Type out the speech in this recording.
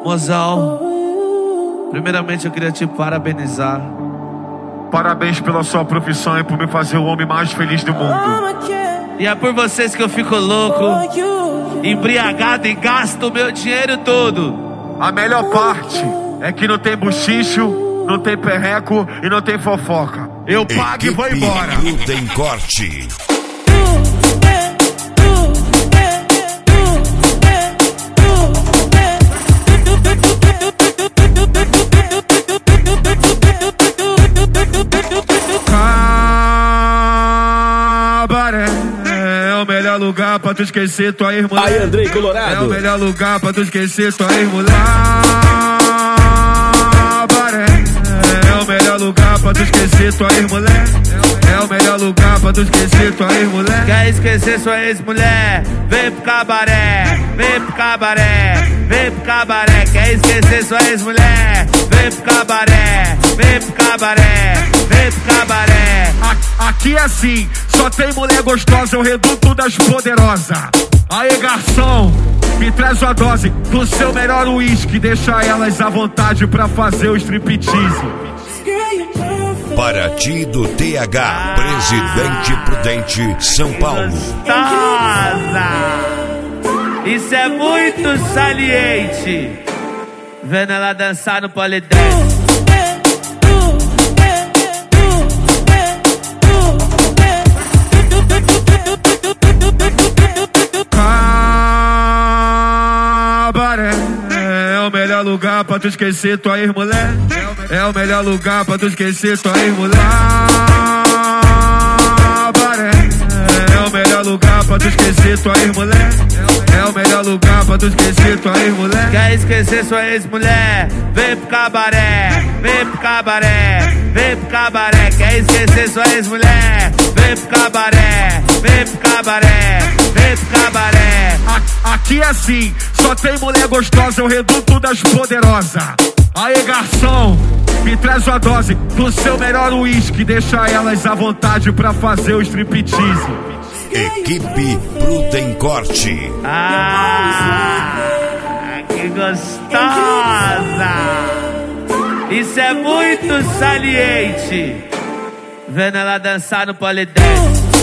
Mozão, primeiramente eu queria te parabenizar. Parabéns pela sua profissão e por me fazer o homem mais feliz do mundo. E é por vocês que eu fico louco, embriagado e gasto o meu dinheiro todo. A melhor parte é que não tem buchicho, não tem perreco e não tem fofoca. Eu pago e vou embora. Tem corte. Cabaré é o melhor lugar pra tu esquecer tua ex-mulher. Aí, Andrei Colorado. É o melhor lugar pra tu esquecer tua ex-mulher. Cabaré é o melhor lugar pra tu esquecer tua ex-mulher. É o melhor lugar pra tu esquecer tua ex-mulher. Quer esquecer sua ex-mulher? Vem pro cabaré, vem pro cabaré, vem pro cabaré. Quer esquecer sua ex-mulher? Vem pro cabaré, vem pro cabaré, vem pro cabaré. Aqui é assim, só tem mulher gostosa, é o reduto das poderosas. Aê, garçom, me traz uma dose do seu melhor uísque. Deixa elas à vontade pra fazer o striptease. Paraty do TH, Presidente Prudente, São Paulo. Gostosa! Isso é muito saliente. Vendo ela dançar no polidense. Cabaré é o melhor lugar pra tu esquecer tua ex-mulher. É o melhor lugar pra tu esquecer tua ex-mulher. Cabaré é o melhor lugar pra tu esquecer tua ex-mulher. É o melhor lugar pra tu esquecer tua ex-mulher. Quer esquecer sua ex-mulher? Vem pro cabaré, vem pro cabaré, vem pro cabaré. Quer esquecer sua ex-mulher? Vem pro cabaré, vem pro cabaré, vem pro cabaré. Aqui é assim, só tem mulher gostosa, é o reduto das poderosas. Aê, garçom, me traz uma dose do seu melhor uísque. Deixa elas à vontade pra fazer o striptease. Equipe Prudem Corte. Que gostosa! Isso é muito saliente. Vendo ela dançar no polidense.